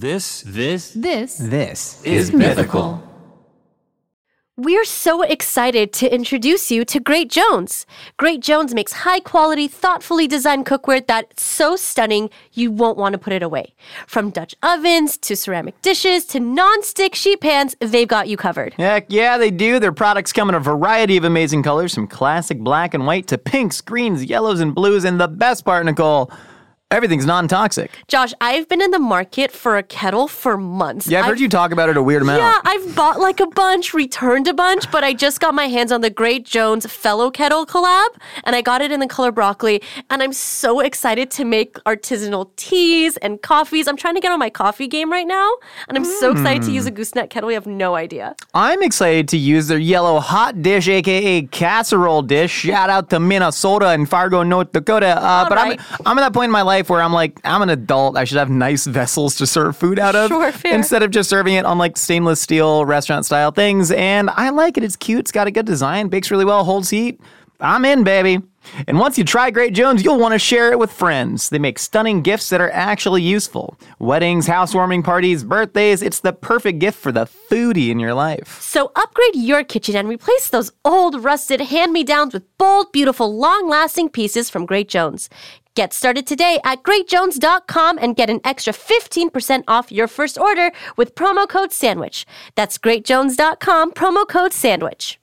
This is Mythical. We're so excited to introduce you to Great Jones. Great Jones makes high-quality, thoughtfully designed cookware that's so stunning you won't want to put it away. From Dutch ovens to ceramic dishes to non-stick sheet pans, they've got you covered. Heck yeah, they do. Their products come in a variety of amazing colors, from classic black and white to pinks, greens, yellows, and blues. And the best part, Nicole, everything's non-toxic. Josh, I've been in the market for a kettle for months. Yeah, I've heard you talk about it a weird amount. Yeah, I've bought like a bunch, returned a bunch, but I just got my hands on the Great Jones Fellow Kettle collab, and I got it in the color broccoli, and I'm so excited to make artisanal teas and coffees. I'm trying to get on my coffee game right now, and I'm so excited to use a gooseneck kettle. You have no idea. I'm excited to use their yellow hot dish, aka casserole dish. Shout out to Minnesota and Fargo, North Dakota. But right. I'm at that point in my life where I'm like, I'm an adult. I should have nice vessels to serve food out of. Sure, fair. Instead of just serving it on like stainless steel restaurant style things. And I like it. It's cute. It's got a good design. Bakes really well. Holds heat. I'm in, baby. And once you try Great Jones, you'll want to share it with friends. They make stunning gifts that are actually useful. Weddings, housewarming parties, birthdays. It's the perfect gift for the foodie in your life. So upgrade your kitchen and replace those old, rusted hand-me-downs with bold, beautiful, long-lasting pieces from Great Jones. Get started today at greatjones.com and get an extra 15% off your first order with promo code SANDWICH. That's greatjones.com, promo code SANDWICH.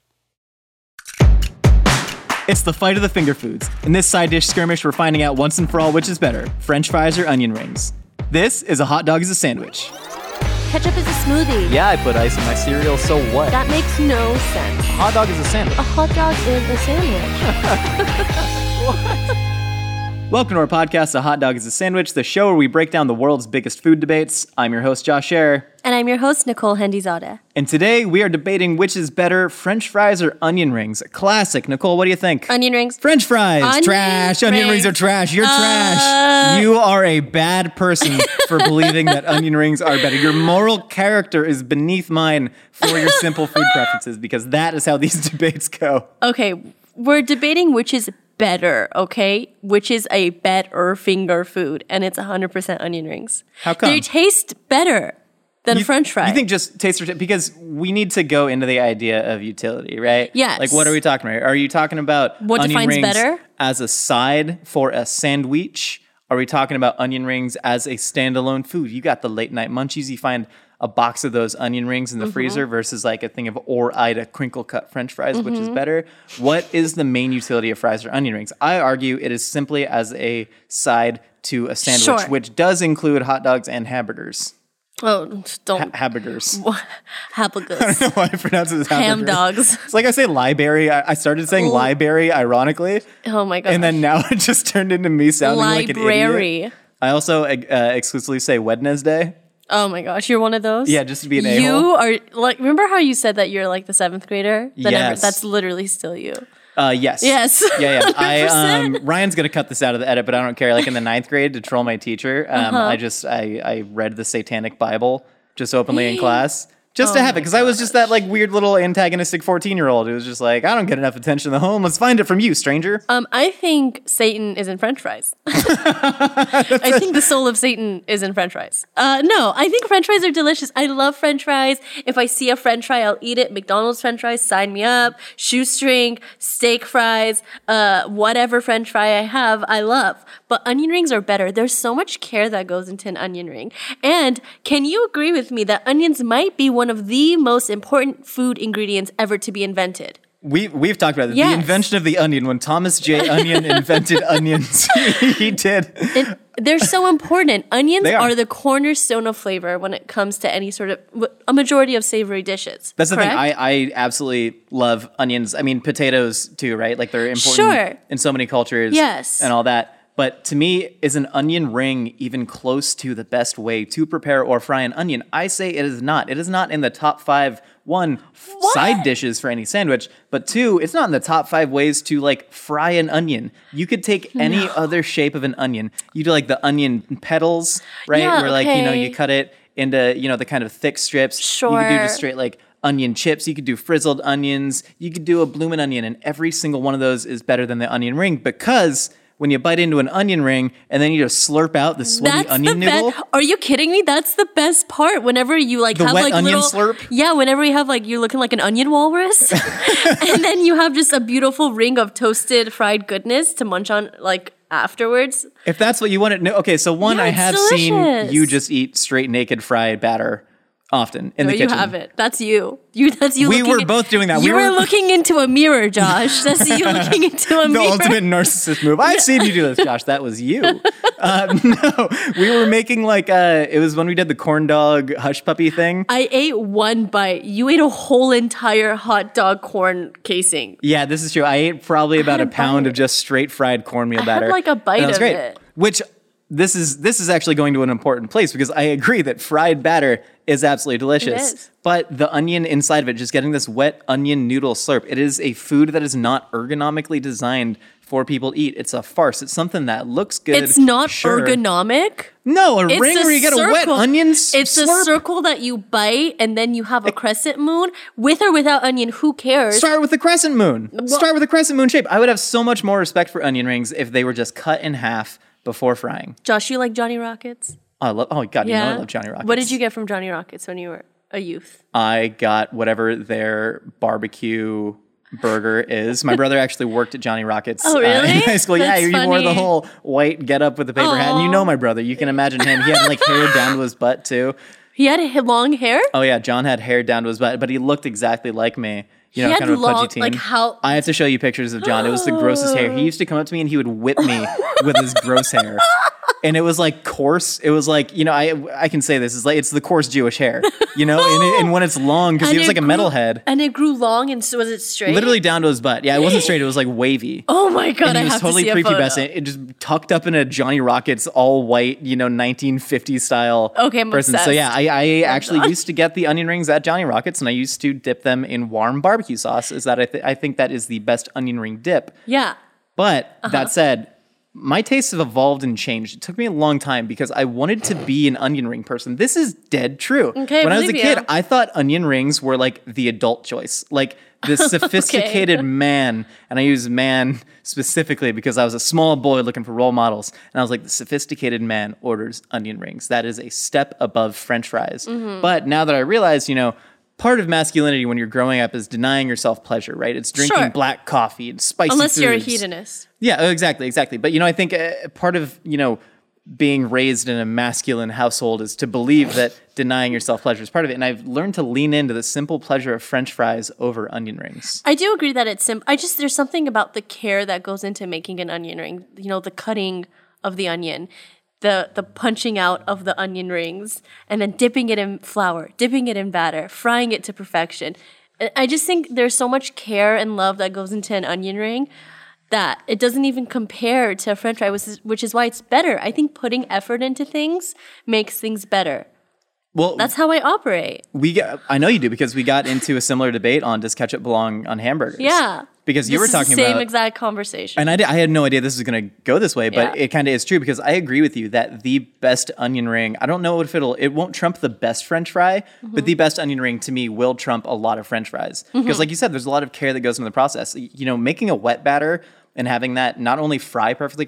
It's the fight of the finger foods. In this side dish skirmish, we're finding out once and for all which is better, French fries or onion rings. This is a hot dog as a sandwich. Ketchup is a smoothie. Yeah, I put ice in my cereal, so what? That makes no sense. A hot dog is a sandwich. A hot dog is a sandwich. Welcome to our podcast, A Hot Dog is a Sandwich, the show where we break down the world's biggest food debates. I'm your host, Josh Scherer. And I'm your host, Nicole Hendizadeh. And today we are debating which is better, French fries or onion rings. Classic. Nicole, what do you think? Onion rings. French fries. Onion trash. Onion rings are trash. You're trash. You are a bad person for believing that onion rings are better. Your moral character is beneath mine for your simple food preferences, because that is how these debates go. Okay, we're debating which is better, okay? Which is a better finger food, and it's 100% onion rings. How come? They taste better than a French fry. You think just taste, because we need to go into the idea of utility, right? Yes. Like, what are we talking about? Are you talking about what onion defines rings better as a side for a sandwich? Are we talking about onion rings as a standalone food? You got the late night munchies. You find a box of those onion rings in the freezer versus like a thing of Ore-Ida crinkle cut French fries, which is better. What is the main utility of fries or onion rings? I argue it is simply as a side to a sandwich, Sure. which does include hot dogs and hamburgers. Oh, don't. Hamburgers. Hamburgers. I don't know why I pronounce it as hamburgers. Ham dogs. It's like I say library. I started saying library ironically. Oh my gosh. And then now it just turned into me sounding like an Library. idiot. I also exclusively say Wednesday. Oh my gosh, you're one of those? Yeah, just to be an a-hole. You are, like, remember how you said that you're like the 7th grader? Yes. That's literally still you. Yes. Yes. Yeah. 100%. Ryan's gonna cut this out of the edit, but I don't care. Like in the 9th grade, to troll my teacher, I read the Satanic Bible just openly in class. Just to have it, because I was just that like weird little antagonistic 14-year-old who was just like, I don't get enough attention in the home. Let's find it from you, stranger. I think Satan is in French fries. I think the soul of Satan is in French fries. No, I think French fries are delicious. I love French fries. If I see a French fry, I'll eat it. McDonald's French fries, sign me up. Shoestring, steak fries, whatever French fry I have, I love. But onion rings are better. There's so much care that goes into an onion ring. And can you agree with me that onions might be one of the most important food ingredients ever to be invented? We've talked about it. Yes. The invention of the onion. When Thomas J. Onion invented onions, he did. And they're so important. Onions They are. are the cornerstone of flavor when it comes to any sort of, a majority of savory dishes. That's the thing. correct? I absolutely love onions. I mean, potatoes too, right? Like they're important Sure. in so many cultures. Yes. And all that. But to me, is an onion ring even close to the best way to prepare or fry an onion? I say it is not. It is not in the top 5, side dishes for any sandwich, but 2, it's not in the top 5 ways to like fry an onion. You could take any other shape of an onion. You do like the onion petals, right? Yeah, Where like, okay. you cut it into, the kind of thick strips. You could do Sure. just straight like onion chips. You could do frizzled onions. You could do a bloomin' onion, and every single one of those is better than the onion ring because when you bite into an onion ring and then you just slurp out the sweaty onion noodle. Are you kidding me? That's the best part. Whenever you like The have wet like onion little slurp? Yeah, whenever you have like you're looking like an onion walrus. And then you have just a beautiful ring of toasted fried goodness to munch on like afterwards. If that's what you want to know. Okay, so one, Yeah, I it's have seen delicious. you just eat straight naked fried batter often in the You kitchen. have it. That's you. That's you. We looking were both doing that. You We were were- looking into a mirror, Josh. That's you looking into a The mirror. ultimate narcissist move. I've seen you do this, Josh. That was you. No, we were making like, it was when we did the corn dog hush puppy thing. I ate one bite. You ate a whole entire hot dog corn casing. Yeah, this is true. I ate probably about a had a pound bite. of just straight fried cornmeal had, batter. like, a bite And that was of great. it. Which this is actually going to an important place because I agree that fried batter is absolutely delicious. It is. But the onion inside of it, just getting this wet onion noodle slurp, it is a food that is not ergonomically designed for people to eat. It's a farce. It's something that looks good. It's not sure. ergonomic. No, a It's ring a where you get a wet circle. onion It's a slurp. circle that you bite, and then you have a crescent moon with or without onion. Who cares? Start with the crescent moon. Start with the crescent moon shape. I would have so much more respect for onion rings if they were just cut in half before frying. Josh, you like Johnny Rockets? Oh God, you know I love Johnny Rockets. What did you get from Johnny Rockets when you were a youth? I got whatever their barbecue burger is. My brother actually worked at Johnny Rockets Oh, really? in high school. That's Yeah, he wore the funny. whole white get up with the paper hat. And you know my brother. You can imagine him. He had like hair down to his butt too. He had long hair. Oh yeah, John had hair down to his butt, but he looked exactly like me. You know, He had kind of a long- pudgy teen. like how- I have to show you pictures of John. It was the grossest hair. He used to come up to me and he would whip me with his gross hair. And it was like coarse. It was like, you know, I can say this. It's like, it's the coarse Jewish hair, you know, and when it's long, because he was like a metalhead. And it grew long, and so was it straight? Literally down to his butt. Yeah, it wasn't straight. It was like wavy. Oh my god! And I he was have totally to see a photo. prepubescent. It just tucked up in a Johnny Rockets all white, you know, 1950s style Okay, I'm person. So obsessed. yeah, I actually used to get the onion rings at Johnny Rockets, and I used to dip them in warm barbecue sauce. Is that I think that is the best onion ring dip. Yeah. But that said, my tastes have evolved and changed. It took me a long time because I wanted to be an onion ring person. This is dead true. Okay, when I was a believe kid, you. I thought onion rings were like the adult choice, like the sophisticated man. And I use man specifically because I was a small boy looking for role models. And I was like, the sophisticated man orders onion rings. That is a step above French fries. Mm-hmm. But now that I realize, you know, part of masculinity when you're growing up is denying yourself pleasure, right? It's drinking Sure. black coffee and spicy Unless you're a foods. hedonist. Yeah, exactly. But, you know, I think part of, you know, being raised in a masculine household is to believe that denying yourself pleasure is part of it. And I've learned to lean into the simple pleasure of French fries over onion rings. I do agree that it's simple. There's something about the care that goes into making an onion ring. You know, the cutting of the onion, the punching out of the onion rings, and then dipping it in flour, dipping it in batter, frying it to perfection. I just think there's so much care and love that goes into an onion ring that it doesn't even compare to a French fry, which is why it's better. I think putting effort into things makes things better. Well, That's how I operate. I know you do because we got into a similar debate on does ketchup belong on hamburgers? Yeah. Because you This were is the talking same about exact conversation. And I had no idea this was going to go this way, but Yeah. it kind of is true because I agree with you that the best onion ring, I don't know if it won't trump the best French fry, but the best onion ring to me will trump a lot of French fries. Because like you said, there's a lot of care that goes into the process. You know, making a wet batter and having that not only fry perfectly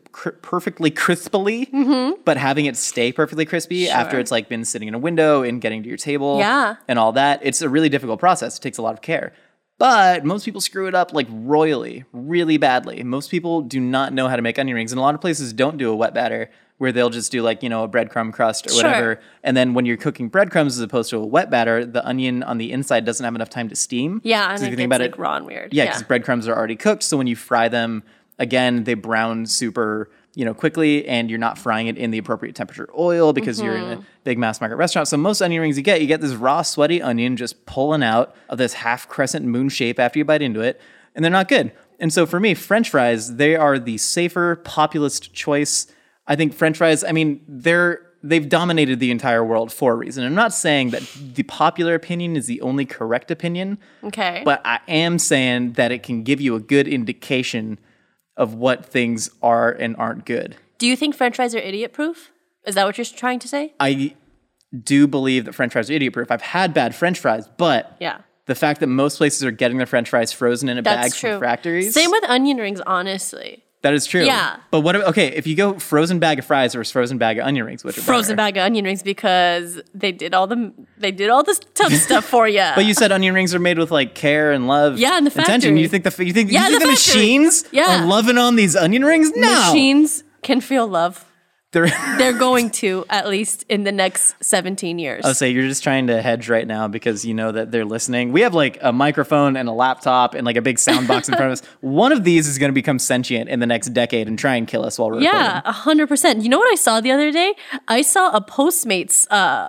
crispily, but having it stay perfectly crispy after it's like been sitting in a window and getting to your table Yeah. and all that. It's a really difficult process. It takes a lot of care. But most people screw it up like royally, really badly. Most people do not know how to make onion rings. And a lot of places don't do a wet batter where they'll just do like, you know, a breadcrumb crust or Sure. whatever. And then when you're cooking breadcrumbs as opposed to a wet batter, the onion on the inside doesn't have enough time to steam. Yeah, and So if it you gets think about like raw and weird. Yeah, because breadcrumbs are already cooked. So when you fry them, again, they brown super, you know, quickly, and you're not frying it in the appropriate temperature oil because you're in a big mass market restaurant. So most onion rings you get this raw, sweaty onion just pulling out of this half crescent moon shape after you bite into it, and they're not good. And so for me, French fries, they are the safer, populist choice. I think French fries, I mean, they've dominated the entire world for a reason. I'm not saying that the popular opinion is the only correct opinion, Okay. but I am saying that it can give you a good indication of what things are and aren't good. Do you think French fries are idiot proof? Is that what you're trying to say? I do believe that French fries are idiot proof. I've had bad French fries, but Yeah. the fact that most places are getting their French fries frozen in a bag That's true. from factories. Same with onion rings, honestly. That is true. Yeah. But what? Okay, if you go frozen bag of fries versus frozen bag of onion rings, which are Frozen better? bag of onion rings because they did all the tough stuff for you. But you said onion rings are made with like care and love. Yeah, in the attention. factory. You think the Yeah, the factory. machines Yeah. are loving on these onion rings? No, Machines can feel love. They're They're going to, at least in the next 17 years. I'll say you're just trying to hedge right now because you know that they're listening. We have like a microphone and a laptop and like a big sound box in front of us. One of these is going to become sentient in the next decade and try and kill us while we're Yeah, recording. 100%. You know what I saw the other day? I saw a Postmates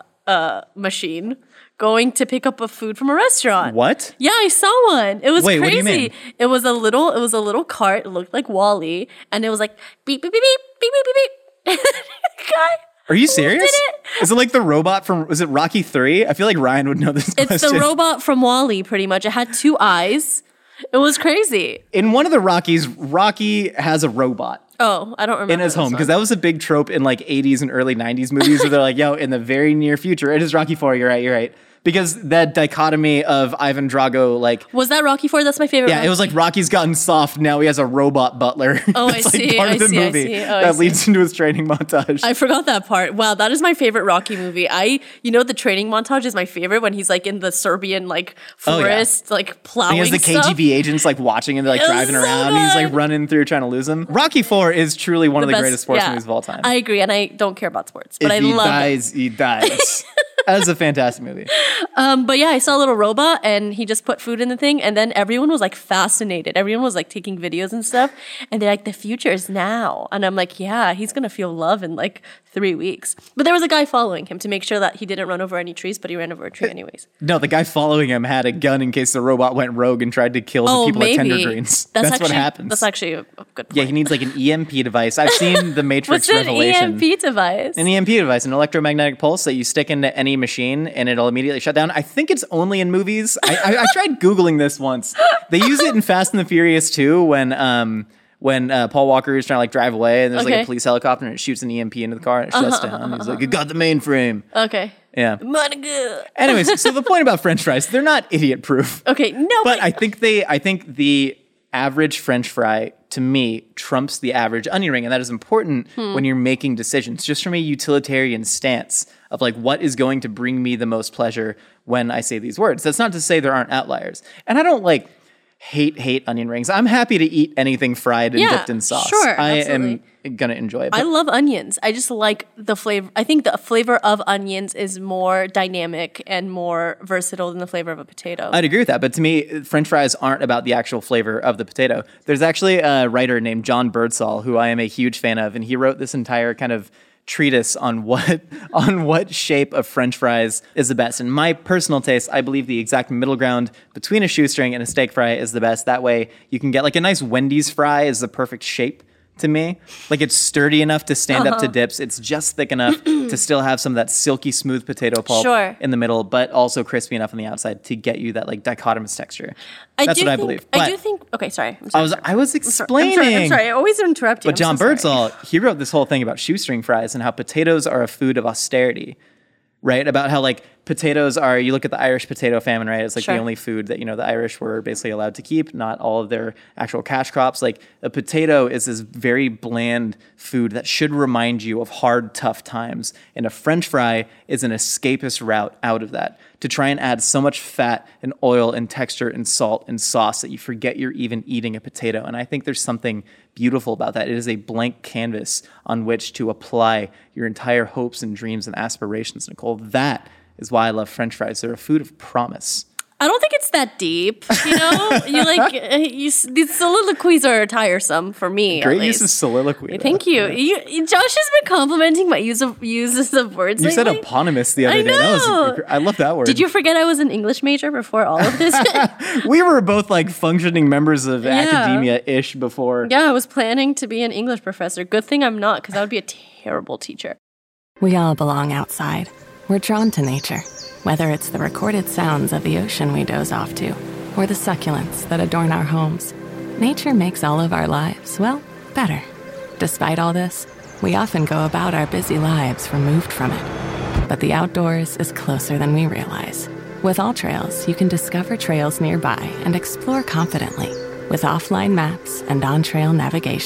machine going to pick up a food from a restaurant. What? Yeah, I saw one. It was Wait, what do crazy. you mean? It was a little cart. It looked like Wall-E, and it was like beep beep beep beep beep beep beep beep. Guy, Are you serious? did it? Is it like the robot from, was it Rocky 3? I feel like Ryan would know this it's question. the robot from Wall-E, pretty much. It had 2 eyes. It was crazy. In one of the Rockies, Rocky has a robot Oh, I don't remember in his this home one. because that was a big trope in like 80s and early 90s movies where they're like, yo, in the very near future, it is Rocky 4, you're right. Because that dichotomy of Ivan Drago, like, Was that Rocky 4? That's my favorite. yeah, it was like Rocky's gotten soft, now he has a robot butler. Oh, That's I like see, part of I the see, I movie see. Oh, I that see. leads into his training montage. I forgot that part. Wow, that is my favorite Rocky movie. The training montage is my favorite when he's like in the Serbian like Oh, yeah. forest, like plowing He has the stuff. KGB agents like watching him, like It was driving so around. And he's like good. running through trying to lose him. Rocky 4 is truly one of the Best- greatest sports yeah. movies of all time. I agree, and I don't care about sports, but if I he love it. dies, he dies. That is a fantastic movie. But yeah, I saw a little robot, and he just put food in the thing, and then everyone was like fascinated. Everyone was like taking videos and stuff, and they're like, "The future is now," and I'm like, "Yeah, he's gonna feel love in like 3 weeks." But there was a guy following him to make sure that he didn't run over any trees, but he ran over a tree anyways. No, the guy following him had a gun in case the robot went rogue and tried to kill the people at Tender Greens. That's what actually- happens. That's actually a good point. Yeah, he needs like an EMP device. I've seen the Matrix What's an Revelation. EMP device? An EMP device, an electromagnetic pulse that you stick into any machine and it'll immediately shut down. I think it's only in movies. I tried Googling this once. They use it in Fast and the Furious 2 when Paul Walker is trying to like drive away and there's like Okay. a police helicopter and it shoots an EMP into the car and it shuts down. He's like, it got the mainframe. Okay. Yeah. Monica. Anyways, so the point about French fries, they're not idiot proof. Okay, no, But I think the average French fry to me trumps the average onion ring, and that is important when you're making decisions. Just from a utilitarian stance of like what is going to bring me the most pleasure when I say these words. That's not to say there aren't outliers, and I don't like hate onion rings. I'm happy to eat anything fried and Yeah, dipped in sauce. sure, I absolutely. am gonna enjoy it. I But love onions. I just like the flavor. I think the flavor of onions is more dynamic and more versatile than the flavor of a potato. I'd agree with that, but to me, French fries aren't about the actual flavor of the potato. There's actually a writer named John Birdsall who I am a huge fan of, and he wrote this entire kind of treatise on what shape of French fries is the best. In my personal taste, I believe the exact middle ground between a shoestring and a steak fry is the best. That way, you can get like a nice Wendy's fry is the perfect shape. To me, like it's sturdy enough to stand up to dips. It's just thick enough to still have some of that silky smooth potato pulp Sure. in the middle, but also crispy enough on the outside to get you that like dichotomous texture. I That's do what I think- believe. I But do think. Okay, sorry. I'm sorry. I was explaining. I'm sorry. I always interrupt you. But John Birdsall, he wrote this whole thing about shoestring fries and how potatoes are a food of austerity, right? About how like potatoes are, you look at the Irish potato famine, right? It's like Sure. the only food that, the Irish were basically allowed to keep, not all of their actual cash crops. Like a potato is this very bland food that should remind you of hard, tough times. And a French fry is an escapist route out of that to try and add so much fat and oil and texture and salt and sauce that you forget you're even eating a potato. And I think there's something beautiful about that. It is a blank canvas on which to apply your entire hopes and dreams and aspirations, Nicole. That is why I love French fries. They're a food of promise. I don't think it's that deep. These soliloquies are tiresome for me. Great at use of least. soliloquy. though. Thank you. Josh has been complimenting my uses of words. You said lately. eponymous the other I day. That was, know. I love that word. Did you forget I was an English major before all of this? We were both like functioning members of academia-ish before. Yeah, I was planning to be an English professor. Good thing I'm not, because I would be a terrible teacher. We all belong outside. We're drawn to nature, whether it's the recorded sounds of the ocean we doze off to, or the succulents that adorn our homes. Nature makes all of our lives, well, better. Despite all this, we often go about our busy lives removed from it. But the outdoors is closer than we realize. With All Trails, you can discover trails nearby and explore confidently with offline maps and on-trail navigation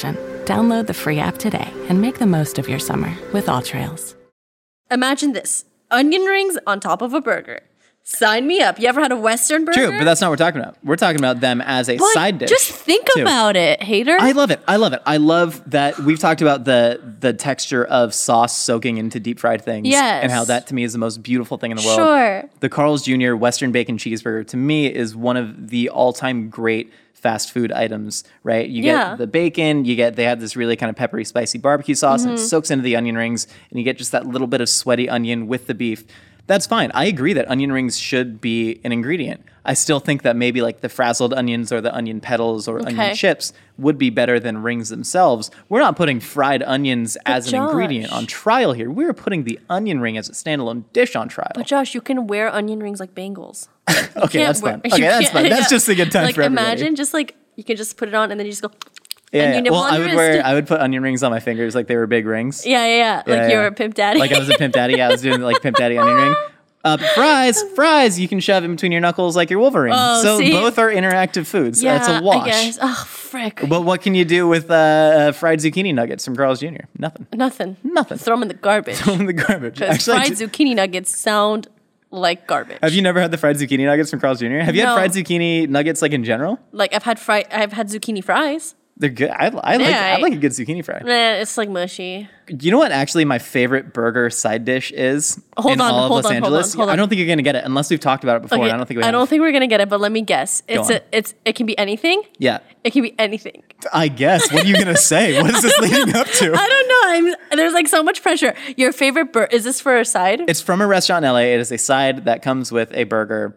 Download the free app today and make the most of your summer with All Trails. Imagine this. Onion rings on top of a burger. Sign me up. You ever had a Western burger? True, but that's not what we're talking about. We're talking about them as a side dish. Just think too. about it, hater. I love it. I love that we've talked about the texture of sauce soaking into deep fried things. Yes. And how that to me is the most beautiful thing in the world. Sure. The Carl's Jr. Western Bacon Cheeseburger to me is one of the all-time great fast food items, right? You get the bacon, they have this really kind of peppery, spicy barbecue sauce, and it soaks into the onion rings, and you get just that little bit of sweaty onion with the beef. That's fine. I agree that onion rings should be an ingredient. I still think that maybe like the frazzled onions or the onion petals or onion chips would be better than rings themselves. We're not putting fried onions as an ingredient on trial here. We're putting the onion ring as a standalone dish on trial. But Josh, you can wear onion rings like bangles. Okay, that's fine. Okay, that's fine. That's just a good time for everybody. Imagine just like you can just put it on and then you just go. Yeah. Well, I would put onion rings on my fingers like they were big rings. Yeah. Like you're a pimp daddy. Like I was a pimp daddy. Yeah, I was doing like pimp daddy onion ring. Fries, you can shove in between your knuckles like your Wolverine. So both are interactive foods. Yeah, it's a wash. I guess. Oh, frick. But what can you do with fried zucchini nuggets from Carl's Jr.? Nothing. Throw them in the garbage. Actually, fried zucchini nuggets sound like garbage. Have you never had the fried zucchini nuggets from Carl's Jr.? Have you had fried zucchini nuggets like in general? Like I've had zucchini fries. They're good. I like a good zucchini fry. It's like mushy. You know what actually my favorite burger side dish is in all of Los Angeles? Hold on. I don't think you're going to get it unless we've talked about it before. Okay, And I don't think we have. I don't think we're going to get it, but let me guess. It can be anything? Yeah. It can be anything. I guess. What are you going to say? What is this leading up to? I don't know. There's like so much pressure. Your favorite burger, is this for a side? It's from a restaurant in LA. It is a side that comes with a burger.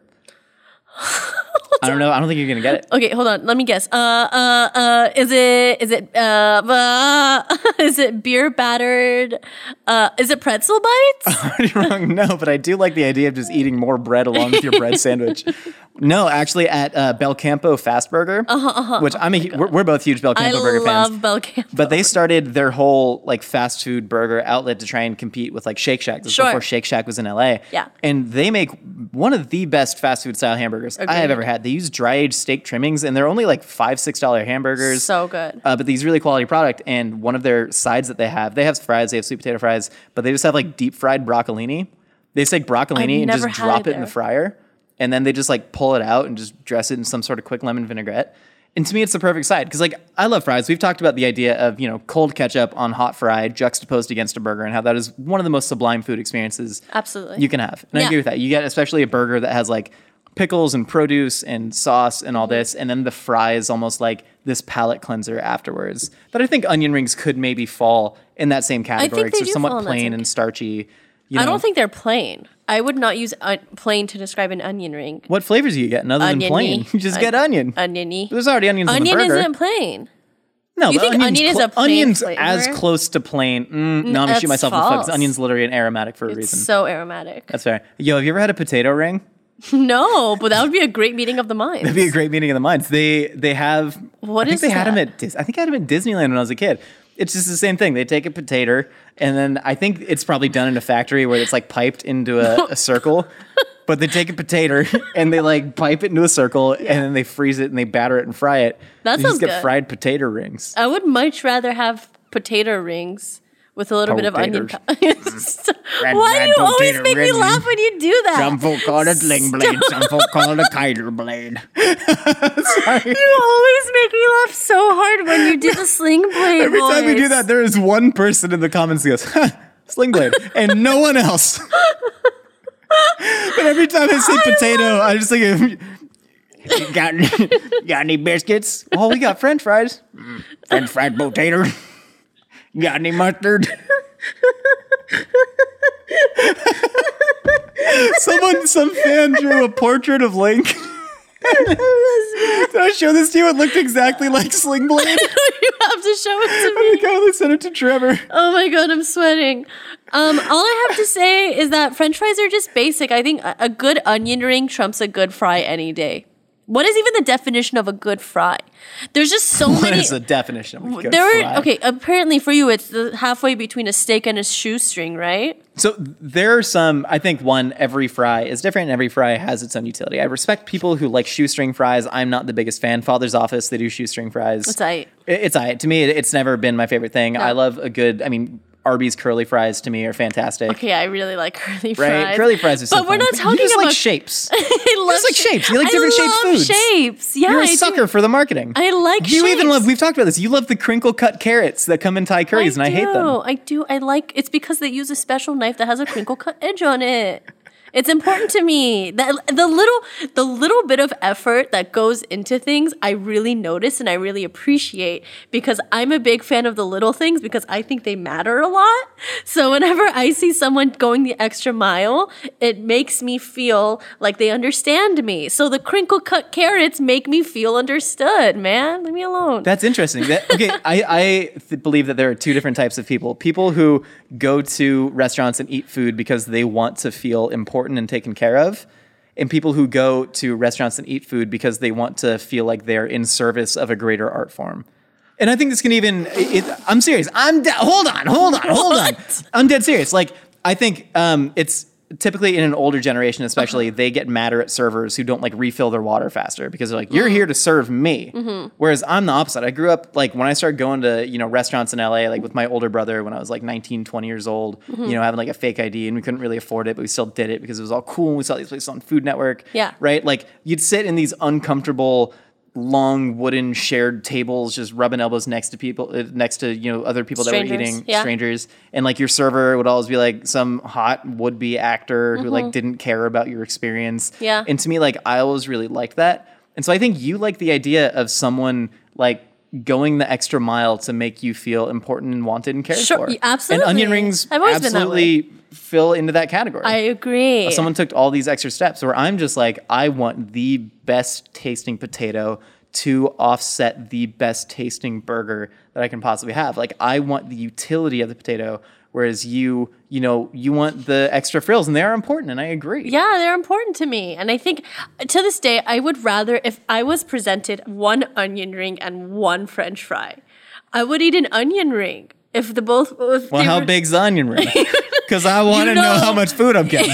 I don't know. I don't think you're gonna get it. Okay, hold on. Let me guess. Is it beer battered? Is it pretzel bites? Already wrong. No, but I do like the idea of just eating more bread along with your bread sandwich. No, actually, at Bel Campo Fast Burger, which we're both huge Bel Campo burger fans. I love Bel Campo. But they started their whole like fast food burger outlet to try and compete with like Shake Shack. This was before Shake Shack was in LA. Yeah. And they make one of the best fast food style hamburgers I have ever had. They use dry aged steak trimmings, and they're only like $5-6 hamburgers. So good. But these really quality product. And one of their sides that they have fries, they have sweet potato fries, but they just have like deep fried broccolini. They just take broccolini and just drop it in the fryer. And then they just like pull it out and just dress it in some sort of quick lemon vinaigrette. And to me, it's the perfect side. Because like, I love fries. We've talked about the idea of, cold ketchup on hot fry juxtaposed against a burger and how that is one of the most sublime food experiences you can have. And I agree with that. You get especially a burger that has like pickles and produce and sauce and all this. And then the fry is almost like this palate cleanser afterwards. But I think onion rings could maybe fall in that same category. Because they're somewhat plain and starchy. I don't think they're plain. I would not use plain to describe an onion ring. What flavors do you get other than plain? You just get onion. Oniony. There's already onions in the burger. Onion isn't plain. No, you think onion is a plain onion's flavor? as close to plain. No, I'm going to shoot myself in the foot because onion's literally an aromatic for a reason. It's so aromatic. That's fair. Yo, have you ever had a potato ring? No, but that would be a great meeting of the minds. That'd be a great meeting of the minds. They have... What I is think they that? had them at... I think I had them at Disneyland when I was a kid. It's just the same thing. They take a potato, and then I think it's probably done in a factory where it's like piped into a circle. But they take a potato and they like pipe it into a circle, and then they freeze it and they batter it and fry it. That you sounds just get good. fried potato rings. I would much rather have potato rings with a little bit of onion. Why do you always make me laugh when you do that? Some folk call it sling blade, some folk call it a kiter blade. Sorry. You always make me laugh so hard when you do the sling blade Every time we voice. do that, there is one person in the comments who goes, sling blade, and no one else. But every time I say potato, I just think of, got any biscuits? Oh, we got French fries. French fried potato. Got any mustard? Some fan drew a portrait of Link. Did I show this to you? It looked exactly like Sling Blade. You have to show it to I me. think I only sent it to Trevor. Oh my god, I'm sweating. All I have to say is that French fries are just basic. I think a good onion ring trumps a good fry any day. What is even the definition of a good fry? There's just so many. What is the definition of a good fry? Okay, apparently for you, it's the halfway between a steak and a shoestring, right? So there are some, I think every fry is different and every fry has its own utility. I respect people who like shoestring fries. I'm not the biggest fan. Father's Office, they do shoestring fries. It's aight. It's aight. To me, it's never been my favorite thing. No. I love Arby's curly fries to me are fantastic. Okay, I really like curly fries. Right? Curly fries are so But we're fun. not talking You just about like shapes. I love just like shapes. You like different shaped foods. Shapes. Yeah, You're a I sucker do. for the marketing. I like You even shapes. love, we've talked about this, you love the crinkle cut carrots that come in Thai curries and I hate them. I do. I like it's because they use a special knife that has a crinkle cut edge on it. It's important to me that the little bit of effort that goes into things, I really notice and I really appreciate because I'm a big fan of the little things because I think they matter a lot. So whenever I see someone going the extra mile, it makes me feel like they understand me. So the crinkle cut carrots make me feel understood, man. Leave me alone. That's interesting. I believe that there are two different types of people. People who go to restaurants and eat food because they want to feel important and taken care of, and people who go to restaurants and eat food because they want to feel like they're in service of a greater art form. And I think this can even, I'm serious. Hold on. I'm dead serious. Like, I think it's typically in an older generation, especially, they get madder at servers who don't like refill their water faster because they're like, you're here to serve me. Whereas I'm the opposite. I grew up like when I started going to, restaurants in LA, like with my older brother when I was like 19, 20 years old, having like a fake ID and we couldn't really afford it, but we still did it because it was all cool. And we saw these places on Food Network. Yeah. Right. Like you'd sit in these uncomfortable long wooden shared tables, just rubbing elbows next to other people that were eating, strangers, and like your server would always be like some hot would-be actor who like didn't care about your experience. Yeah. And to me, like I always really liked that, and so I think you like the idea of someone like going the extra mile to make you feel important and wanted and cared for. Absolutely. And onion rings I've always been that way. fill into that category. I agree. Someone took all these extra steps where I'm just like, I want the best tasting potato to offset the best tasting burger that I can possibly have. Like I want the utility of the potato, whereas you want the extra frills, and they are important, and I agree. Yeah, they're important to me. And I think to this day, I would rather, if I was presented one onion ring and one French fry, I would eat an onion ring. How big's the onion ring? Because I want to know how much food I'm getting.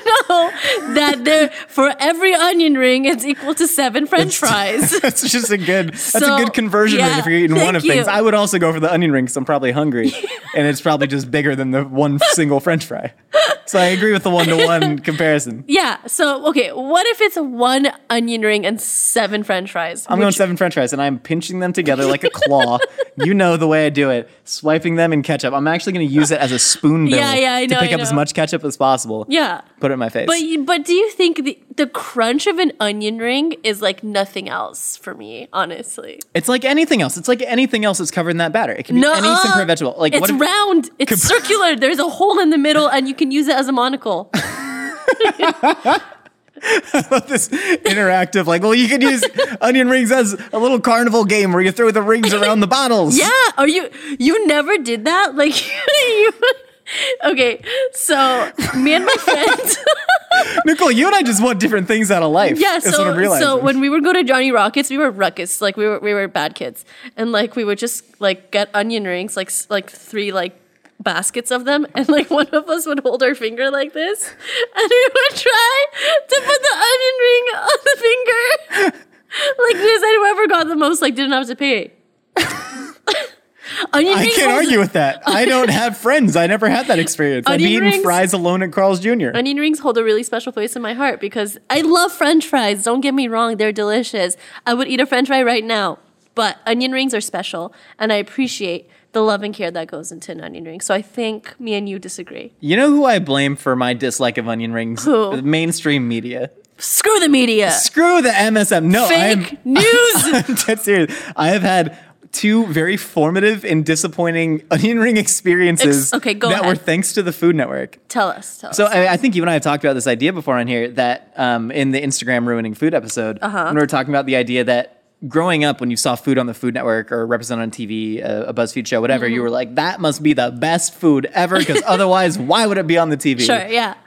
That for every onion ring, it's equal to 7 French fries. That's just a good conversion rate if you're eating one of things. I would also go for the onion ring because I'm probably hungry, and it's probably just bigger than the one single French fry. So I agree with the 1-to-1 comparison. Yeah. So, okay, what if it's 1 onion ring and 7 French fries? I'm going 7 French fries, and I'm pinching them together like a claw. You know the way I do it. Swiping them in ketchup. I'm actually going to use it as a spoon bill to pick up as much ketchup as possible. Yeah. Put it in my face. But do you think the crunch of an onion ring is like nothing else for me, honestly? It's like anything else. It's like anything else that's covered in that batter. It can be any simple vegetable. Like it's round. It's circular. There's a hole in the middle, and you can use it as a monocle. I love this interactive, you could use onion rings as a little carnival game where you throw the rings around the bottles. Yeah. Are you never did that? Like okay, so me and my friends Nicole, you and I just want different things out of life. Yeah, That's what I'm realizing. so when we would go to Johnny Rockets, we were ruckus, like we were bad kids, and like we would just like get onion rings, like 3 like baskets of them, and like one of us would hold our finger like this, and we would try to put the onion ring on the finger, like this, and whoever got the most like didn't have to pay. I can't argue with that. I don't have friends. I never had that experience. I've eaten fries alone at Carl's Jr. Onion rings hold a really special place in my heart because I love French fries. Don't get me wrong. They're delicious. I would eat a French fry right now. But onion rings are special, and I appreciate the love and care that goes into an onion ring. So I think me and you disagree. You know who I blame for my dislike of onion rings? Who? The mainstream media. Screw the media. Screw the MSM. No, Fake news. I'm dead serious. I have had 2 very formative and disappointing onion ring experiences that were thanks to the Food Network. Tell us. So I think you and I have talked about this idea before on here that in the Instagram Ruining Food episode, when we were talking about the idea that growing up when you saw food on the Food Network or represented on TV, a BuzzFeed show, whatever, you were like, that must be the best food ever because otherwise, why would it be on the TV? Sure, yeah.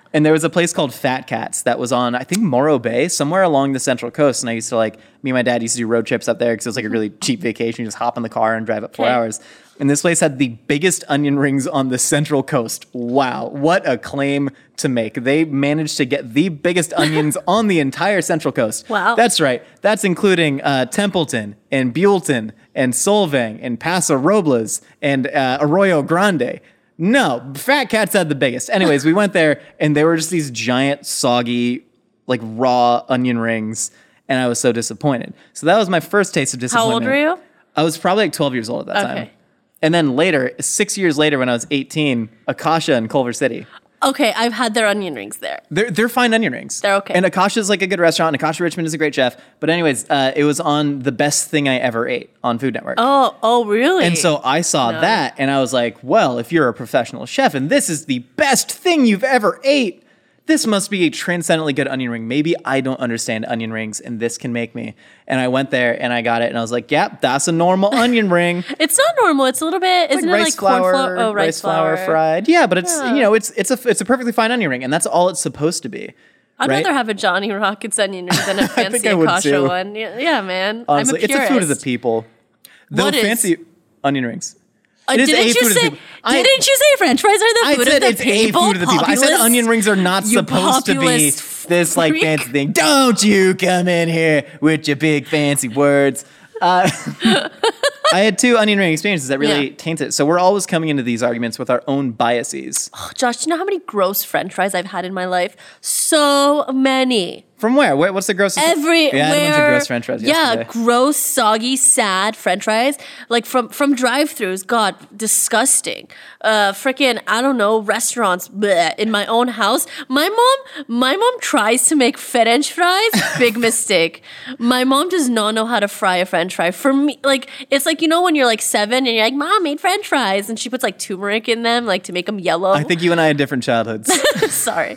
And there was a place called Fat Cats that was on, I think, Morro Bay, somewhere along the Central Coast. And I used to me and my dad used to do road trips up there because it was like a really cheap vacation. You just hop in the car and drive up 4 hours. And this place had the biggest onion rings on the Central Coast. Wow, what a claim to make. They managed to get the biggest onions on the entire Central Coast. Wow. That's right. That's including Templeton and Buellton and Solvang and Paso Robles and Arroyo Grande. No, Fat Cats had the biggest. Anyways, we went there and they were just these giant, soggy, like raw onion rings. And I was so disappointed. So that was my first taste of disappointment. How old were you? I was probably like 12 years old at that time. And then later, 6 years later when I was 18, Akasha in Culver City. Okay, I've had their onion rings there. They're fine onion rings. They're okay. And Akasha's like a good restaurant. And Akasha Richmond is a great chef. But anyways, it was on The Best Thing I Ever Ate on Food Network. Oh, really? And so I saw that and I was like, well, if you're a professional chef and this is the best thing you've ever ate, this must be a transcendently good onion ring. Maybe I don't understand onion rings and this can make me. And I went there and I got it and I was like, yep, that's a normal onion ring. It's not normal. It's a little bit, isn't it like corn flour? Oh, rice flour fried. Yeah, but it's, it's a perfectly fine onion ring and that's all it's supposed to be. I'd rather have a Johnny Rockets onion ring than a fancy Akasha one. Yeah, man. Honestly, I'm a purist. it's a food of the people. What is? Fancy onion rings. Didn't you say French fries are the food of the people? It's a food of the people. I said onion rings are not supposed to be this like fancy thing. Don't you come in here with your big fancy words. I had 2 onion ring experiences that really tainted it. So we're always coming into these arguments with our own biases. Oh, Josh, do you know how many gross French fries I've had in my life? So many. From where? What's the grossest? Everywhere. Yeah, I had a bunch of gross French fries yesterday. Yeah, gross, soggy, sad French fries. Like from drive-thrus. God, disgusting. Freaking, I don't know, restaurants bleh, in my own house. My mom tries to make French fries. Big mistake. My mom does not know how to fry a French fry. For me, like, it's like, when you're like 7 and you're like, Mom, made French fries. And she puts like turmeric in them, like to make them yellow. I think you and I had different childhoods. Sorry.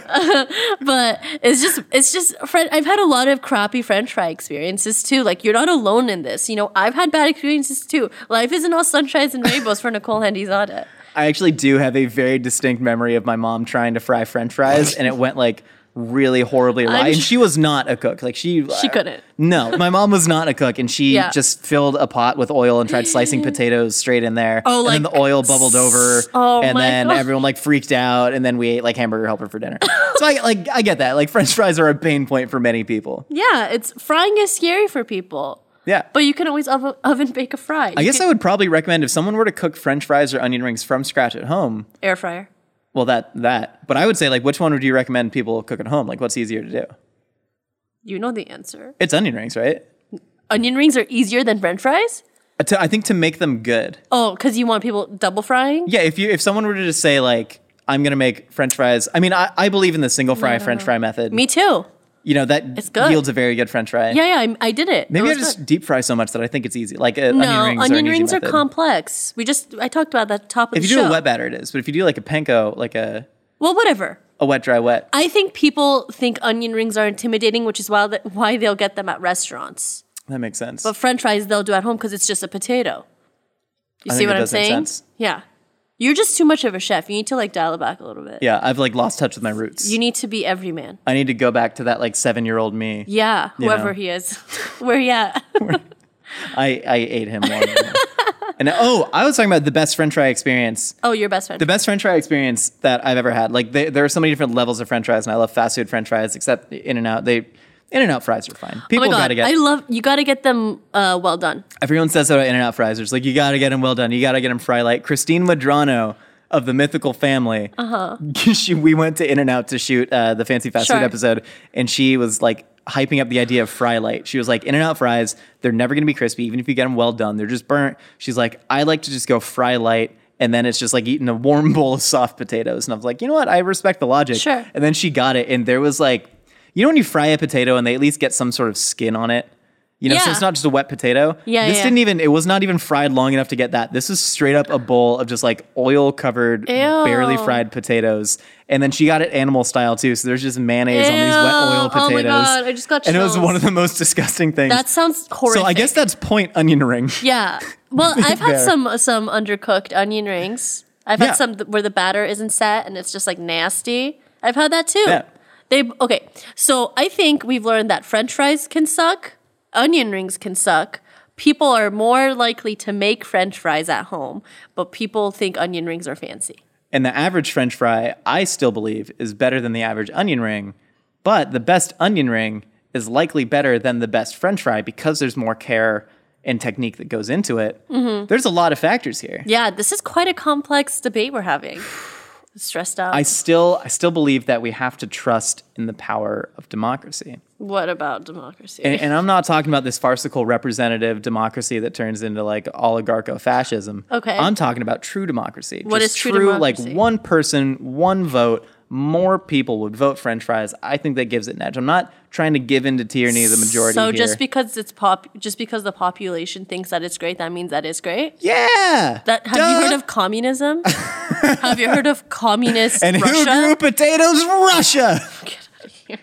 But it's just I've had a lot of crappy French fry experiences too. Like, you're not alone in this. I've had bad experiences too. Life isn't all sunshines and rainbows for Nicole Handizadeh. I actually do have a very distinct memory of my mom trying to fry French fries, and it went like really horribly awry. And she was not a cook. Like she couldn't. No, my mom was not a cook, and she just filled a pot with oil and tried slicing potatoes straight in there. Oh, and then the oil bubbled over, and then everyone like freaked out, and then we ate like hamburger helper for dinner. So I get that. Like French fries are a pain point for many people. Yeah, frying is scary for people. Yeah. But you can always oven bake a fry. I guess I would probably recommend if someone were to cook French fries or onion rings from scratch at home. Air fryer. Well, that. But I would say, like, which one would you recommend people cook at home? Like, what's easier to do? You know the answer. It's onion rings, right? Onion rings are easier than French fries? I think to make them good. Oh, because you want people double frying? Yeah, if someone were to just say, like, I'm going to make French fries. I mean, I believe in the single fry French fry method. Me too. That yields a very good French fry. Yeah, I did it. Maybe I just deep fry so much that I think it's easy. Like onion rings are complex. I talked about that at the top of the show. If you do a wet batter, it is. But if you do like a panko, well, whatever. A wet, dry, wet. I think people think onion rings are intimidating, which is why they'll get them at restaurants. That makes sense. But French fries they'll do at home because it's just a potato. You see what I'm saying? Make sense. Yeah. You're just too much of a chef. You need to dial it back a little bit. Yeah, I've lost touch with my roots. You need to be everyman. I need to go back to that 7-year-old me. Yeah, whoever he is. Where he at? I ate him long ago. And I was talking about the best French fry experience. Oh, your best French fry. The best French fry experience that I've ever had. Like there are so many different levels of French fries, and I love fast food French fries, except In-N-Out. In-N-Out fries are fine. People gotta get. You gotta get them well done. Everyone says that about In-N-Out fries. They're just like, you gotta get them well done. You gotta get them fry light. Christine Madrano of the Mythical Family. We went to In-N-Out to shoot the Fancy Fast Food episode, and she was like hyping up the idea of fry light. She was like, In-N-Out fries, they're never gonna be crispy, even if you get them well done. They're just burnt. She's like, I like to just go fry light. And then it's just like eating a warm bowl of soft potatoes. And I was like, you know what? I respect the logic. Sure. And then she got it, and there was when you fry a potato and they at least get some sort of skin on it, so it's not just a wet potato. Yeah, it was not even fried long enough to get that. This is straight up a bowl of just oil covered, barely fried potatoes. And then she got it animal style too. So there's just mayonnaise on these wet oil potatoes. Oh my God, I just got chills. And it was one of the most disgusting things. That sounds horrific. So I guess that's point onion ring. Yeah. Well, I've had some undercooked onion rings. I've had some where the batter isn't set and it's just nasty. I've had that too. Yeah. Okay, so I think we've learned that French fries can suck, onion rings can suck. People are more likely to make French fries at home, but people think onion rings are fancy. And the average French fry, I still believe, is better than the average onion ring. But the best onion ring is likely better than the best French fry because there's more care and technique that goes into it. Mm-hmm. There's a lot of factors here. Yeah, this is quite a complex debate we're having. Stressed out. I still believe that we have to trust in the power of democracy. What about democracy? And I'm not talking about this farcical representative democracy that turns into like oligarcho-fascism. Okay. I'm talking about true democracy. What Just is true democracy? Like one person, one vote, more people would vote French fries. I think that gives it an edge. I'm not trying to give in to tyranny of the majority so here. just because the population thinks that it's great, that means that it's great? Yeah. Have you heard of communism? Have you heard of communist and Russia? who grew potatoes? Russia. Get out of here.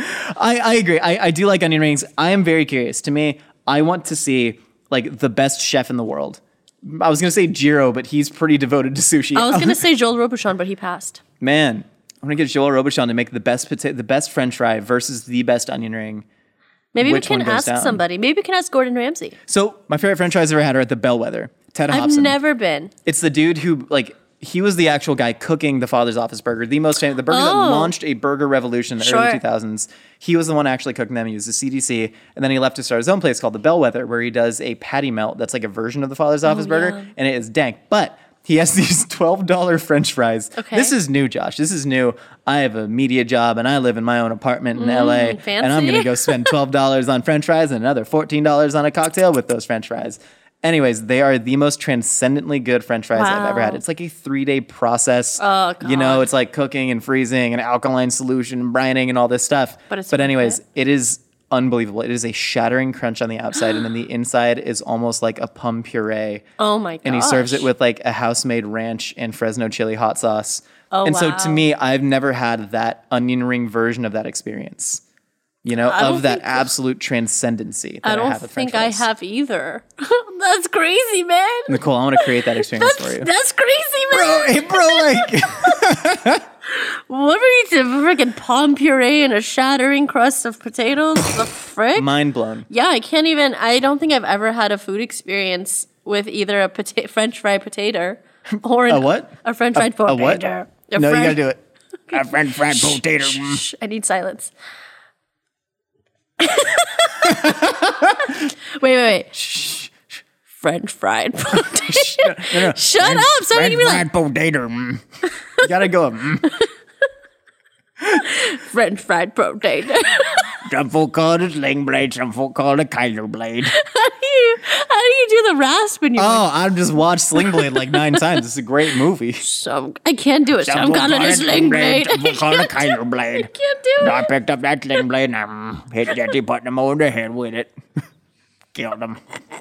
I agree. I do like onion rings. I am very curious. To me, I want to see like the best chef in the world. I was going to say Jiro, but he's pretty devoted to sushi. I was going to say Joel Robuchon, but he passed. Man, I'm going to get Joel Robuchon to make the best French fry versus the best onion ring. Maybe Which we one can goes ask down? somebody. Maybe we can ask Gordon Ramsay. So my favorite French fries I've ever had are at the Bellwether. Ted I've Hobson. never been. It's the dude who he was the actual guy cooking the Father's Office burger, the burger that launched a burger revolution in the early 2000s. He was the one actually cooking them. He was the CDC, and then he left to start his own place called the Bellwether, where he does a patty melt that's like a version of the Father's Office burger, and it is dank. But he has these $12 French fries. Okay. This is new, Josh. This is new. I have a media job, and I live in my own apartment in LA, fancy. and I'm going to go spend $12 on French fries and another $14 on a cocktail with those French fries. Anyways, they are the most transcendently good French fries I've ever had. It's like a 3-day process. Oh, God. You know, it's like cooking and freezing and alkaline solution and brining and all this stuff. But anyways, it is unbelievable. It is a shattering crunch on the outside, and then the inside is almost like a plum puree. Oh my gosh. And he serves it with like a house-made ranch and Fresno chili hot sauce. Oh, and so wow. to me, I've never had that onion ring version of that experience. You know, of that absolute transcendency that I have with French fries. I have either. That's crazy, man. Nicole, I want to create that experience for you. That's crazy, man. Bro, like... What were you doing? Freaking palm puree and a shattering crust of potatoes? The frick? Mind blown. Yeah, I don't think I've ever had a food experience with either a French fried potato or A what? A French fried potato. A what? No, you gotta do it. A French fried potato. Shh, I need silence. wait. Shh. French fried potato. No. Shut up! Stop making me like potato. You gotta go. French fried potato. Some folk call it a sling blade, some folk call it a Kyler blade. How do you do the rasp when you? Oh, I've just watched Sling Blade like 9 times. It's a great movie. I can't do it. Some call it a sling blade. Some folk call it a Kyler blade. I can't do it. I picked up that sling blade and I hit Jetty, putting him over the head with it. Killed him.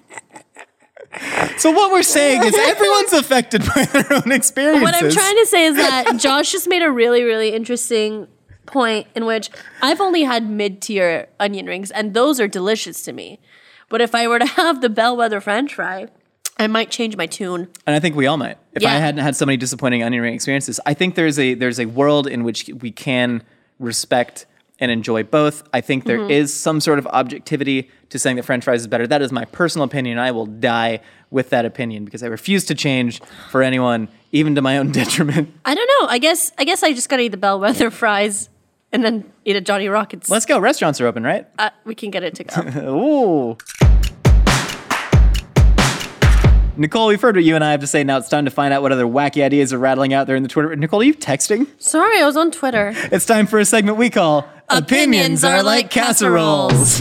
So what we're saying is everyone's affected by their own experiences. What I'm trying to say is that Josh just made a really, really interesting point in which I've only had mid-tier onion rings, and those are delicious to me. But if I were to have the Bellwether French fry, I might change my tune. And I think we all might. If I hadn't had so many disappointing onion ring experiences, I think there's a world in which we can respect and enjoy both. I think there is some sort of objectivity to saying that French fries is better. That is my personal opinion. I will die with that opinion because I refuse to change for anyone, even to my own detriment. I don't know. I guess I just gotta eat the Bellwether fries and then eat a Johnny Rockets. Let's go. Restaurants are open, right? We can get it to go. Ooh. Nicole, we've heard what you and I have to say. Now it's time to find out what other wacky ideas are rattling out there in the Twitter. Nicole, are you texting? Sorry, I was on Twitter. It's time for a segment we call Opinions Are Like Casseroles.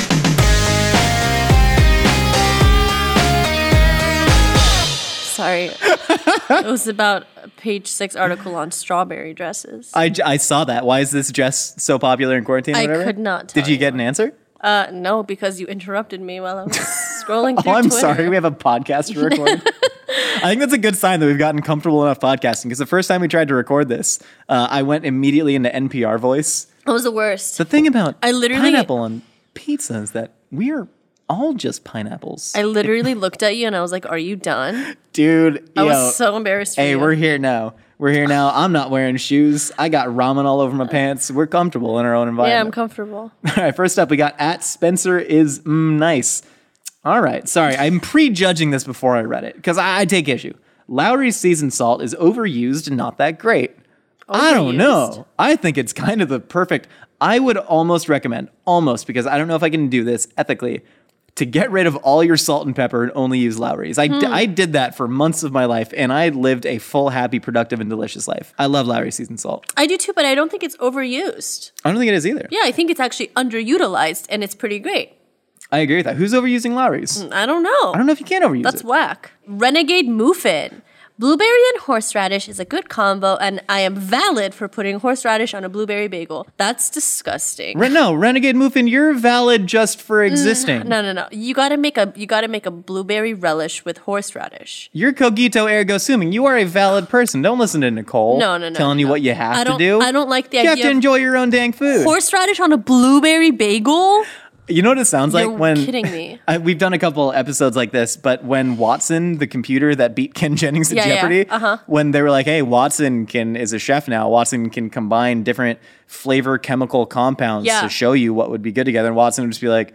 Sorry. It was about a page 6 article on strawberry dresses. I saw that. Why is this dress so popular in quarantine? I whatever? could not tell Did you get an answer? No, because you interrupted me while I was scrolling through Oh, I'm Twitter. sorry. We have a podcast to record. I think that's a good sign that we've gotten comfortable enough podcasting because the first time we tried to record this, I went immediately into NPR voice. It was the worst. The thing about I literally- pineapple on pizza is that we are all just pineapples. I literally looked at you and I was like, are you done? Dude, I was so embarrassed for hey, you. we're here now. We're here now. I'm not wearing shoes. I got ramen all over my pants. We're comfortable in our own environment. Yeah, I'm comfortable. All right, first up, we got at Spencer is nice. All right, sorry, I'm prejudging this before I read it because I take issue. Lowry's seasoned salt is overused and not that great. I don't know. I think it's kind of the perfect. I would almost recommend, because I don't know if I can do this ethically, to get rid of all your salt and pepper and only use Lowry's. I did that for months of my life, and I lived a full, happy, productive, and delicious life. I love Lowry seasoned salt. I do too, but I don't think it's overused. I don't think it is either. Yeah, I think it's actually underutilized, and it's pretty great. I agree with that. Who's overusing Lowry's? I don't know. I don't know if you can overuse it. That's whack. Renegade Muffin. Blueberry and horseradish is a good combo, and I am valid for putting horseradish on a blueberry bagel. That's disgusting. No, Renegade Muffin, you're valid just for existing. No. You gotta make a blueberry relish with horseradish. You're cogito ergo suming. You are a valid person. Don't listen to Nicole. No. Telling you what you have to do. I don't like the idea. idea. You have to enjoy your own dang food. Horseradish on a blueberry bagel? You know what it sounds like? You're kidding me. We've done a couple episodes like this, but when Watson, the computer that beat Ken Jennings at Jeopardy, when they were like, hey, Watson is a chef now. Watson can combine different flavor chemical compounds to show you what would be good together. And Watson would just be like,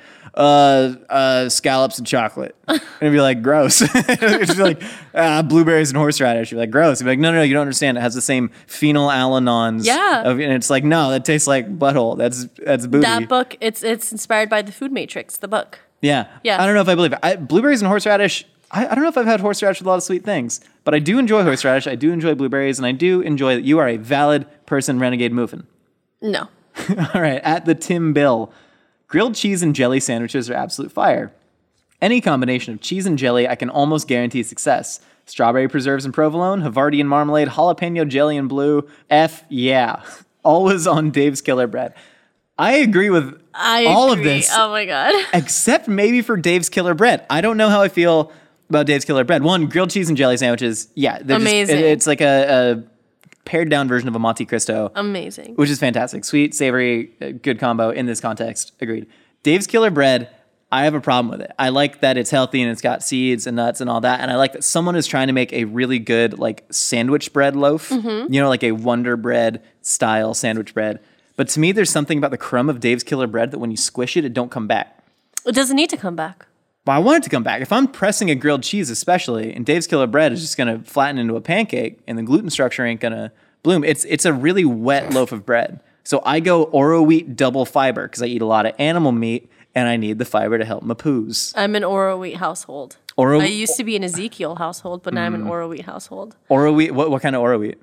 scallops and chocolate. And it'd be like, gross. It'd just be like, blueberries and horseradish. You're like, gross. You'd be like, no, you don't understand. It has the same phenylalanons. Yeah. And it's like, no, that tastes like butthole. That's booty. That book, it's inspired by the Food Matrix, the book. Yeah. I don't know if I believe it. Blueberries and horseradish, I don't know if I've had horseradish with a lot of sweet things, but I do enjoy horseradish. I do enjoy blueberries, and I do enjoy that you are a valid person, Renegade Muffin. No. All right. At the Tim Bill. Grilled cheese and jelly sandwiches are absolute fire. Any combination of cheese and jelly, I can almost guarantee success. Strawberry preserves and provolone, Havarti and marmalade, jalapeno jelly and blue. F yeah. Always on Dave's Killer Bread. I agree with all of this. Oh my God. Except maybe for Dave's Killer Bread. I don't know how I feel about Dave's Killer Bread. One, grilled cheese and jelly sandwiches. Yeah. Amazing. It's like a pared down version of a Monte Cristo. Amazing. Which is fantastic. Sweet, savory, good combo in this context. Agreed. Dave's Killer Bread, I have a problem with it. I like that it's healthy and it's got seeds and nuts and all that. And I like that someone is trying to make a really good like sandwich bread loaf. Mm-hmm. You know, like a Wonder Bread style sandwich bread. But to me, there's something about the crumb of Dave's Killer Bread that when you squish it, it don't come back. It doesn't need to come back. But I want it to come back. If I'm pressing a grilled cheese especially, and Dave's Killer Bread is just going to flatten into a pancake and the gluten structure ain't going to bloom. It's a really wet loaf of bread. So I go Oro wheat double fiber because I eat a lot of animal meat and I need the fiber to help my poos. I'm an Oro wheat household. I used to be an Ezekiel household, but now I'm an Oro wheat household. Oro wheat? What kind of Oro wheat?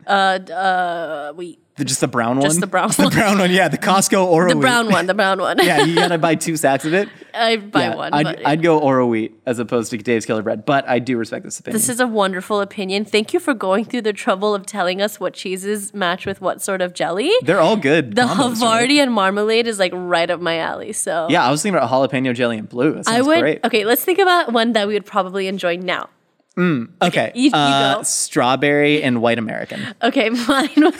Wheat. Just the brown one? Just the brown one. The brown one, yeah. The Costco Oro wheat. The brown one. Yeah, you gotta buy 2 sacks of it. I'd buy one. I'd go Oro wheat as opposed to Dave's Killer Bread, but I do respect this opinion. This is a wonderful opinion. Thank you for going through the trouble of telling us what cheeses match with what sort of jelly. They're all good. The Havarti and marmalade is like right up my alley. So yeah, I was thinking about jalapeno jelly and blue. That sounds great. Okay, let's think about one that we would probably enjoy now. Okay. You go. Strawberry and white American. Okay, mine would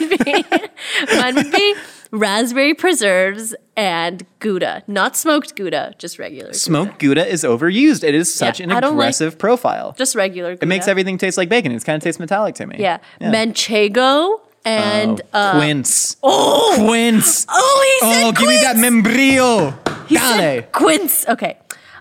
be raspberry preserves and Gouda. Not smoked Gouda, just regular Smoked Gouda is overused. It is such an aggressive profile. Just regular Gouda. It makes everything taste like bacon. It kind of tastes metallic to me. Yeah. Manchego and quince. Quince. Oh, he said quince. Give me that membrillo. He said quince. Okay.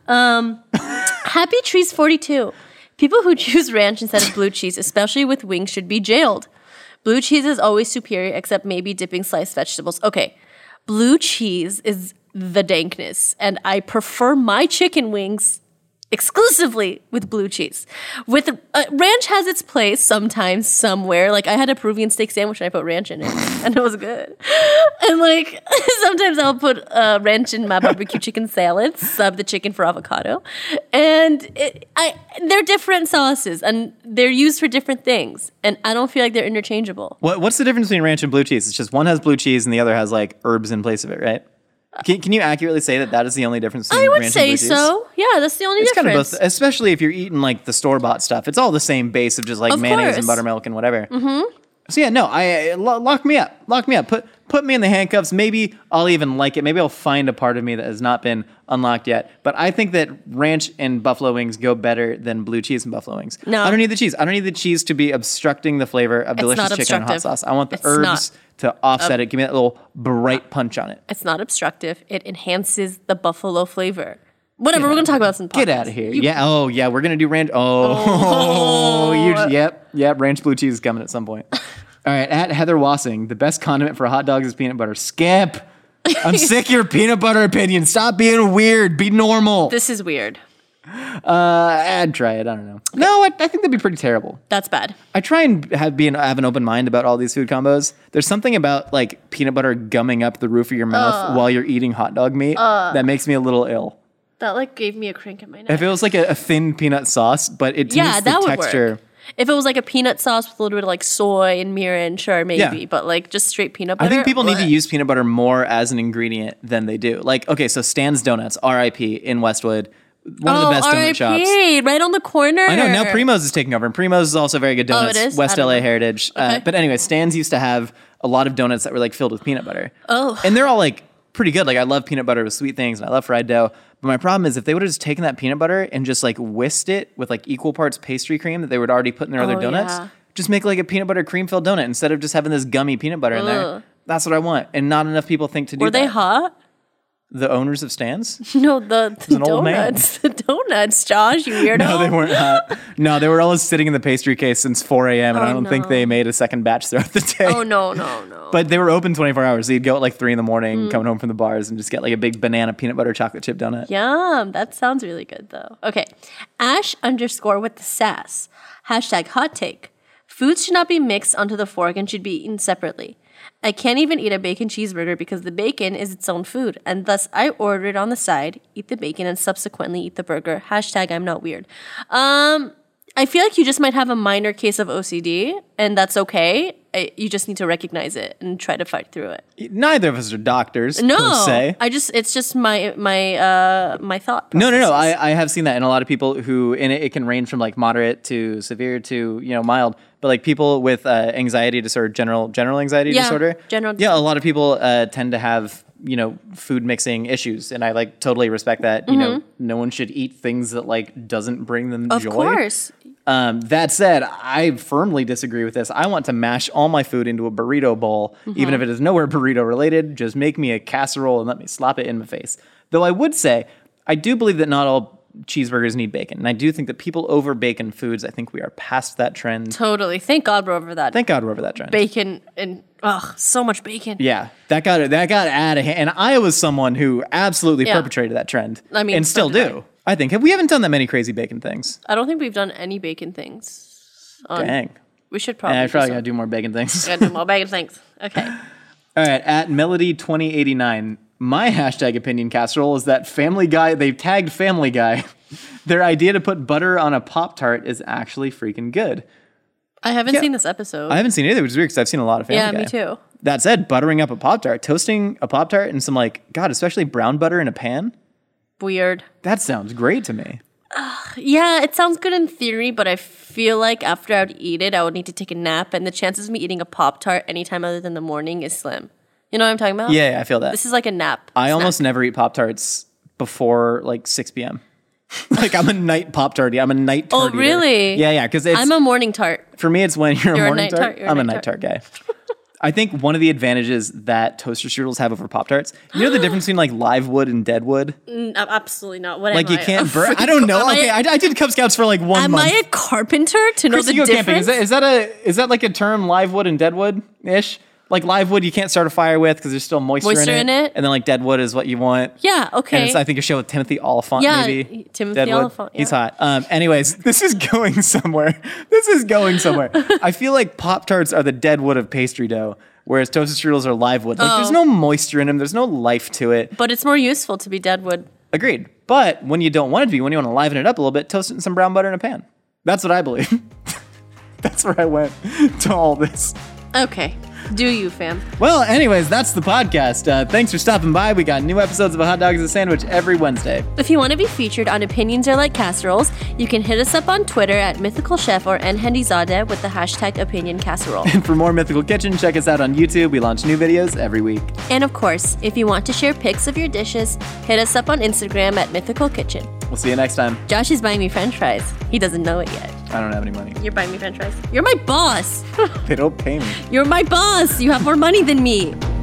Happy Trees 42. People who choose ranch instead of blue cheese, especially with wings, should be jailed. Blue cheese is always superior, except maybe dipping sliced vegetables. Okay, blue cheese is the dankness, and I prefer my chicken wings exclusively with blue cheese. With ranch has its place sometimes, somewhere. Like I had a Peruvian steak sandwich and I put ranch in it, and it was good. And like sometimes I'll put ranch in my barbecue chicken salad, sub the chicken for avocado, and they're different sauces and they're used for different things, and I don't feel like they're interchangeable. What's the difference between ranch and blue cheese? It's just one has blue cheese and the other has like herbs in place of it, right? Can you accurately say that is the only difference between ranch and blue cheese? I would say so. Yeah, that's the only difference. Kind of both, especially if you're eating like the store-bought stuff. It's all the same base of just like mayonnaise and buttermilk and whatever. Mm-hmm. So yeah, no, lock me up. Lock me up. Put me in the handcuffs. Maybe I'll even like it. Maybe I'll find a part of me that has not been unlocked yet. But I think that ranch and buffalo wings go better than blue cheese and buffalo wings. No. I don't need the cheese. I don't need the cheese to be obstructing the flavor of delicious not chicken and hot obstructive. sauce. I want the It's herbs to offset it. Give me that little bright punch on it. It's not obstructive. It enhances the buffalo flavor. Whatever, we're going to talk about this in the podcast. Get out of here. Yeah, we're going to do ranch. Yep, ranch blue cheese is coming at some point. All right, at Heather Wassing, the best condiment for hot dogs is peanut butter. Skip. I'm sick of your peanut butter opinion. Stop being weird. Be normal. This is weird. I'd try it. I don't know. Okay. No, I think that'd be pretty terrible. That's bad. I try and have an open mind about all these food combos. There's something about like peanut butter gumming up the roof of your mouth while you're eating hot dog meat that makes me a little ill. That like gave me a crank in my neck. If it was like a thin peanut sauce, but it tastes the that would texture. work. If it was like a peanut sauce with a little bit of like soy and mirin, sure, maybe. Yeah. But like just straight peanut butter. I think people need to use peanut butter more as an ingredient than they do. Like, okay, so Stan's Donuts, R.I.P. in Westwood. One of the best donut shops. Right on the corner. I know, now Primo's is taking over, and Primo's is also very good donuts. it is? West I don't LA know. heritage. Okay. But anyway, Stan's used to have a lot of donuts that were like filled with peanut butter. Oh. And they're all like pretty good. Like I love peanut butter with sweet things, and I love fried dough. But my problem is if they would have just taken that peanut butter and just like whisked it with like equal parts pastry cream that they would already put in their other donuts, just make like a peanut butter cream filled donut instead of just having this gummy peanut butter in there. That's what I want. And not enough people think to do that. Were they hot? The owners of Stan's? No, the an old man. donuts. The donuts, Josh, you weirdo. No, they weren't hot. No, they were always sitting in the pastry case since 4 a.m. and I don't think they made a second batch throughout the day. Oh, no. But they were open 24 hours. So you'd go at like 3 in the morning, coming home from the bars, and just get like a big banana peanut butter chocolate chip donut. Yum. That sounds really good, though. Okay. Ash_ with the sass. # hot take. Foods should not be mixed onto the fork and should be eaten separately. I can't even eat a bacon cheeseburger because the bacon is its own food, and thus I order it on the side, eat the bacon, and subsequently eat the burger. # I'm not weird. I feel like you just might have a minor case of OCD, and that's okay. You just need to recognize it and try to fight through it. Neither of us are doctors, No, per se. it's just my thought process. No. I have seen that in a lot of people who, and it can range from like moderate to severe to, mild. But like people with anxiety disorder, general anxiety disorder. Yeah, a lot of people tend to have, food mixing issues. And I like totally respect that. No one should eat things that like doesn't bring them joy. Of course. That said, I firmly disagree with this. I want to mash all my food into a burrito bowl, even if it is nowhere burrito related. Just make me a casserole and let me slop it in my face. Though I would say, I do believe that not all cheeseburgers need bacon. And I do think that people over bacon foods, I think we are past that trend. Totally. Thank God we're over that. Thank God we're over that trend. Bacon and, so much bacon. Yeah, that got out of hand. And I was someone who absolutely perpetrated that trend. I mean, and still so do. I think. We haven't done that many crazy bacon things. I don't think we've done any bacon things. Dang. We should probably I probably got to do more bacon things. Gotta do more bacon things. Okay. All right, at Melody2089, my # opinion casserole is that Family Guy, they tagged Family Guy. Their idea to put butter on a Pop-Tart is actually freaking good. I haven't seen this episode. I haven't seen it either, which is weird because I've seen a lot of Family Guy. Yeah, me too. That said, buttering up a Pop-Tart, toasting a Pop-Tart and some especially brown butter in a pan. Weird. That sounds great to me. Yeah, it sounds good in theory, but I feel like after I would eat it, I would need to take a nap, and the chances of me eating a Pop-Tart anytime other than the morning is slim. You know what I'm talking about? Yeah, I feel that. This is like a nap. I almost never eat Pop-Tarts before 6 p.m. I'm a night Pop-Tarty. I'm a night tart eater. really? Yeah, because I'm a morning tart. for me, it's when you're a morning tart. You're I'm a night night tart guy. I think one of the advantages that toaster strudels have over Pop-Tarts, you know the difference between live wood and dead wood? Absolutely not. What Like am you I? can't burn. I don't know. Okay, I did Cub Scouts for 1 month. Am I a carpenter to know Chris, the you go difference? camping. Is that like a term, live wood and dead wood ish? Like live wood, you can't start a fire with because there's still moisture in it. And then dead wood is what you want. Yeah, okay. And it's, I think, a show with Timothy Oliphant, maybe. Timothy Deadwood. Oliphant. Yeah. He's hot. Anyways, this is going somewhere. I feel like Pop-Tarts are the dead wood of pastry dough, whereas toasted strudels are live wood. There's no moisture in them. There's no life to it. But it's more useful to be deadwood. Agreed. But when you don't want it to be, when you want to liven it up a little bit, toast it in some brown butter in a pan. That's what I believe. That's where I went to all this. Okay. Do you, fam? Well, anyways, that's the podcast. Thanks for stopping by. We got new episodes of A Hot Dog is a Sandwich every Wednesday. If you want to be featured on Opinions Are Like Casseroles, you can hit us up on Twitter at Mythical Chef or NHendyZadeh with the hashtag Opinion Casserole. And for more Mythical Kitchen, check us out on YouTube. We launch new videos every week. And of course, if you want to share pics of your dishes, hit us up on Instagram at Mythical Kitchen. We'll see you next time. Josh is buying me french fries. He doesn't know it yet. I don't have any money. You're buying me french fries. You're my boss. They don't pay me. You're my boss. You have more money than me.